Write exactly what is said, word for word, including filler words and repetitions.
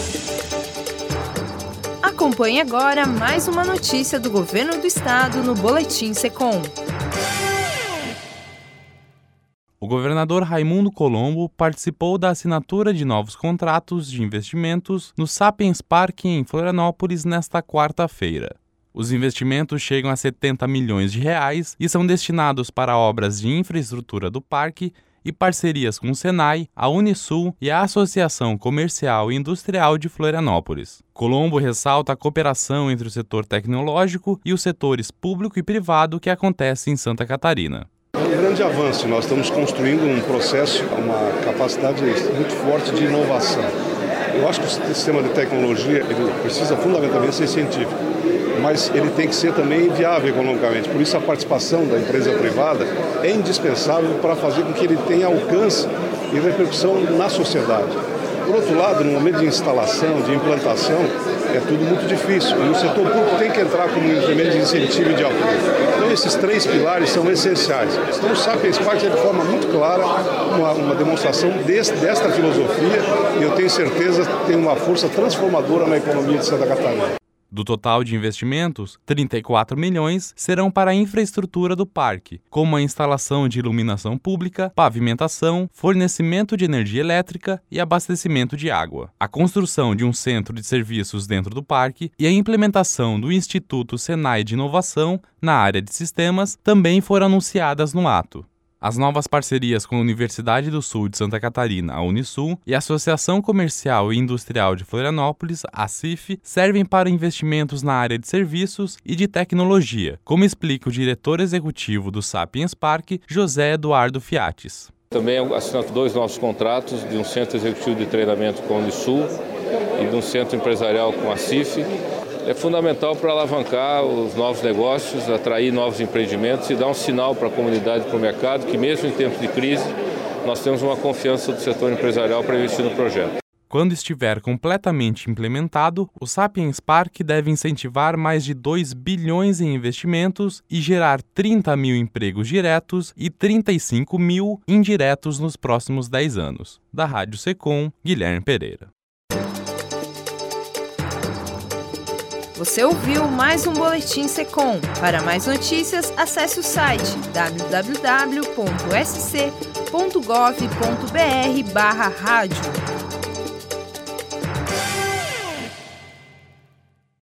Acompanhe agora mais uma notícia do Governo do Estado no Boletim Secom. O governador Raimundo Colombo participou da assinatura de novos contratos de investimentos no Sapiens Park em Florianópolis nesta quarta-feira. Os investimentos chegam a setenta milhões de reais e são destinados para obras de infraestrutura do parque e parcerias com o Senai, a Unisul e a Associação Comercial e Industrial de Florianópolis. Colombo ressalta a cooperação entre o setor tecnológico e os setores público e privado que acontece em Santa Catarina. É um grande avanço, nós estamos construindo um processo, uma capacidade muito forte de inovação. Eu acho que o sistema de tecnologia ele precisa fundamentalmente ser científico, mas ele tem que ser também viável economicamente. Por isso a participação da empresa privada é indispensável para fazer com que ele tenha alcance e repercussão na sociedade. Por outro lado, no momento de instalação, de implantação, é tudo muito difícil. E o setor público tem que entrar como um instrumento de incentivo e de apoio. Então esses três pilares são essenciais. Então o Sapiens Park é de forma muito clara uma, uma demonstração desse, desta filosofia e eu tenho certeza que tem uma força transformadora na economia de Santa Catarina. Do total de investimentos, trinta e quatro milhões serão para a infraestrutura do parque, como a instalação de iluminação pública, pavimentação, fornecimento de energia elétrica e abastecimento de água. A construção de um centro de serviços dentro do parque e a implementação do Instituto Senai de Inovação na área de sistemas também foram anunciadas no ato. As novas parcerias com a Universidade do Sul de Santa Catarina, a Unisul, e a Associação Comercial e Industrial de Florianópolis, a C I F, servem para investimentos na área de serviços e de tecnologia, como explica o diretor executivo do Sapiens Park, José Eduardo Fiates. Também assinamos dois novos contratos de um centro executivo de treinamento com a Unisul e de um centro empresarial com a C I F. É fundamental para alavancar os novos negócios, atrair novos empreendimentos e dar um sinal para a comunidade e para o mercado que mesmo em tempos de crise nós temos uma confiança do setor empresarial para investir no projeto. Quando estiver completamente implementado, o Sapiens Park deve incentivar mais de dois bilhões em investimentos e gerar trinta mil empregos diretos e trinta e cinco mil indiretos nos próximos dez anos. Da Rádio Secom, Guilherme Pereira. Você ouviu mais um Boletim Secom. Para mais notícias, acesse o site w w w ponto s c ponto gov ponto b r barra rádio.